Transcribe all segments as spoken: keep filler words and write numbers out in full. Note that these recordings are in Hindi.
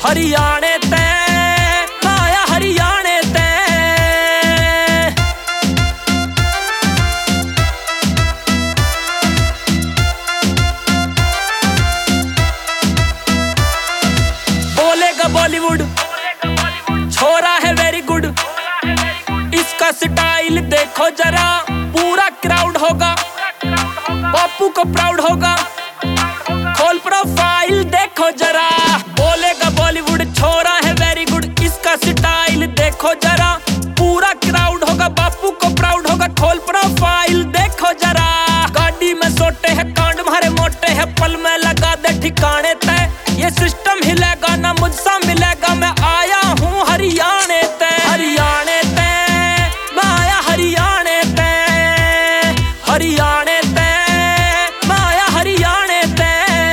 हरियाणे ते माया हरियाणे ते। बोलेगा बॉलीवुड छोरा है वेरी गुड, इसका स्टाइल देखो जरा, पूरा क्राउड होगा, पप्पू को प्राउड होगा, खोल प्रोफाइल देखो जरा। बोलेगा बॉलीवुड छोरा है वेरी गुड, इसका स्टाइल देखो जरा, पूरा क्राउड होगा, बापू को प्राउड होगा, खोल प्रोफाइल देखो जरा। गाड़ी में सोटे है कांड मारे मोटे है, पल में लगा दे ठिकाने तय, ये सिस्टम हिलेगा ना मुझसा मिलेगा, मैं आया हूँ हरियाणे ते। हरियाणे ते माया हरियाणे ते, हरियाणे ते माया हरियाणे ते।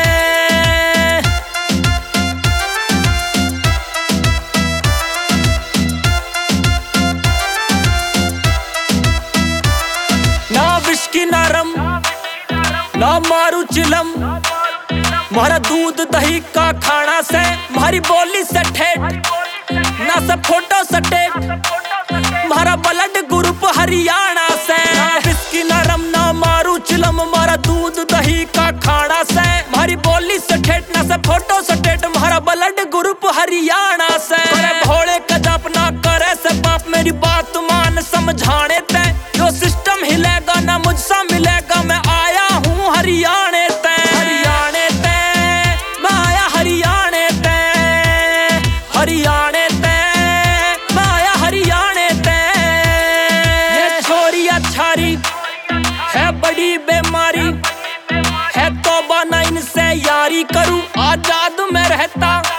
ना विस्की ना रम ना मारू चिलम, मारा दूध दही का खाना से, मारी बोली से ठेठ ना से फोटो से टेट, मारा ब्लड ग्रुप हरियाणा से। ना विस्की ना रम ना मारू चिलम, मारा दूध दही का खाना से, मारी बोली से ठेठ ना से फोटो से टेट, मारा ब्लड ग्रुप हरियाणा से। करे भोले का जाप ना करे से बाप, मेरी बात मान समझाने ते, जो सिस्टम हिलेगा ना मुझसा मिलेगा, मैं आया हूँ हरियाणे ते। हरियाणे ते माया हरियाणे ते, हरियाणे ते माया हरियाणे ते। ये छोरी अच्छारी है बड़ी बीमारी है, तौबा ना इनसे यारी करूं, आजाद में रहता